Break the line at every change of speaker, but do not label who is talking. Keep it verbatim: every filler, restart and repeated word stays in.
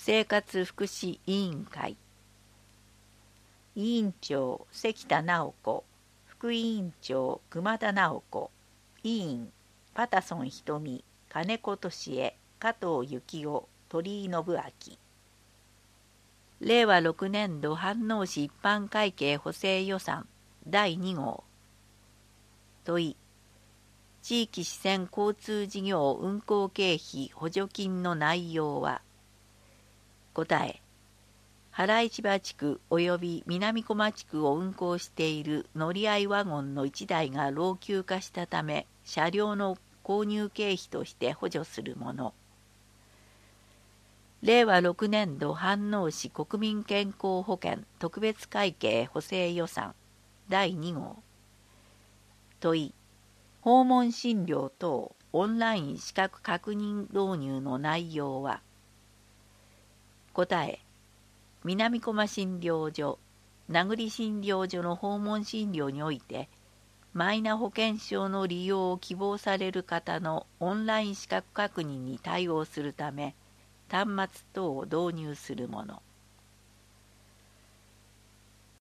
生活福祉委員会委員長関田直子、副委員長熊田直子、委員パタソン瞳、金子俊恵、加藤幸夫、鳥居信明。れいわろくねん度飯能市一般会計補正予算だいに号。問い、地域支線交通事業運行経費補助金の内容は。答え、原市場地区及び南小間地区を運行している乗り合いワゴンのいちだいが老朽化したため、車両の購入経費として補助するもの。れいわろくねん度飯能市国民健康保険特別会計補正予算だいに号。問い、訪問診療等オンライン資格確認導入の内容は。答え、南小間診療所、名栗診療所の訪問診療において、マイナ保険証の利用を希望される方のオンライン資格確認に対応するため、端末等を導入するもの。